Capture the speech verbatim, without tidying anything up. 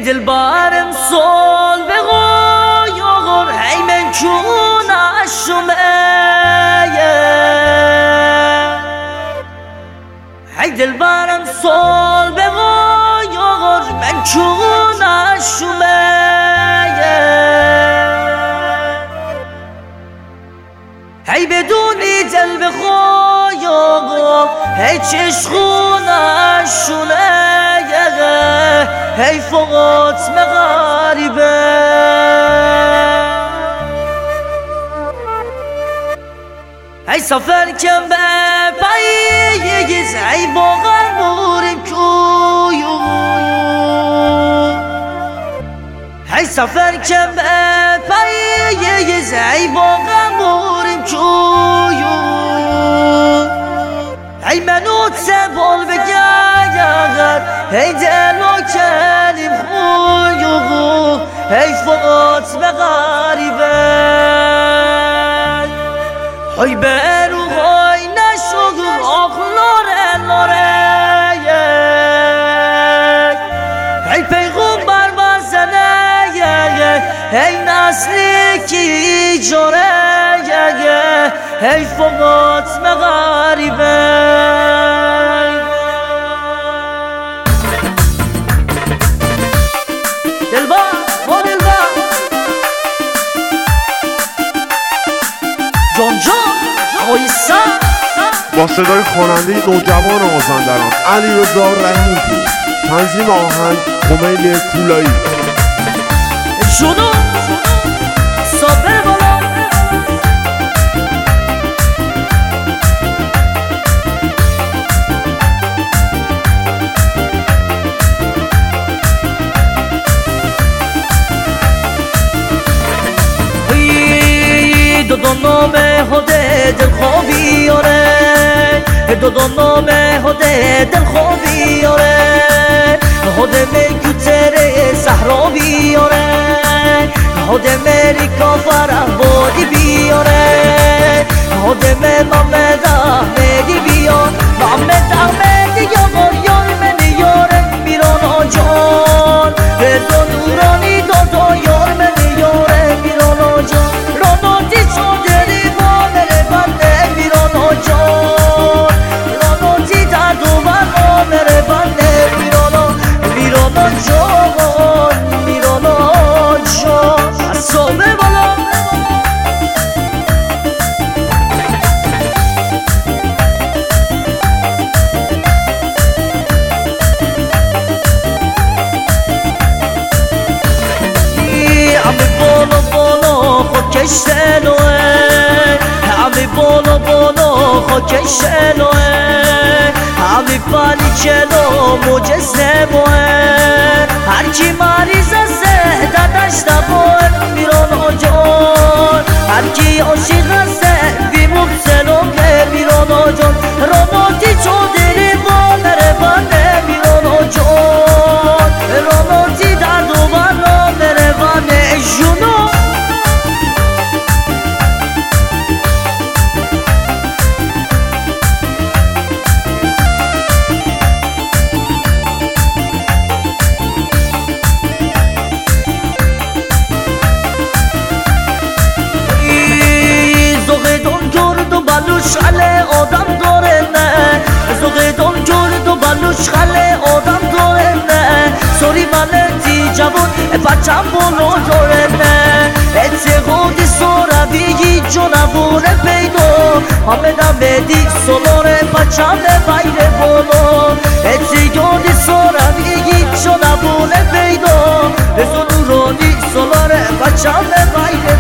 دلبرم سال بغايغر هی من چون اشمه هی دلبرم سال بغايغر من چون اشمه هی بدونی دل بخايغر هی چشخون اشمه هی فقط مغاربه هی سفر کم به پاییز هی باقر بوریم کویو هی سفر کم به پاییز هی باقر بوریم کویو هی منو تبال بگرد هی دلو کلیم خویو هی فقط مغاربه هی برو های نشد آخ لاره لاره هی پیغمبر بزنه هی نسلی کی جاره هی فقط مغاربه با صدای خواننده نوجوان مازندران علیرضا رحیمی، تنظیم آهنگ کمیل کولایی. جنو صابر بالا دو دو نامه هده دل خوابی آره دو دو نامه هده دل خوابی آره هده می کتره صحرا بیاره هده مری کافر احبادی بیاره هده می محمد احمدی بیار محمد احمدی یار یار من یارم بیران آجان رضا نورانی دادا یار من یارم بیران آجان راناتی چادری بانر بنده بیران آجان راناتی درد و بنامر بنده بیران بیران آجان بیران آجان از صابه بالا خاکشتنوه همی بالا بالا خاکشتنوه همی پالی چلو مجسموه هرکی مریض سه دادش دبوه بیران آجان هرکی عاشق سه بی مبسلو که بیران آجان راناتی چودری بانر بانه بیران آجان راناتی درد و بانامر بانه جنو شله آدم داره نه زوغ دون کرد و بلوش خله آدم داره نه سوری ملتی جوان بچم بولو داره نه اتخودی سورویی جنبونه پیدا همه نمیدی سلاره بچم بیر بولو اتخودی سورویی جنبونه پیدا رزو نورانی سلاره بچم بیر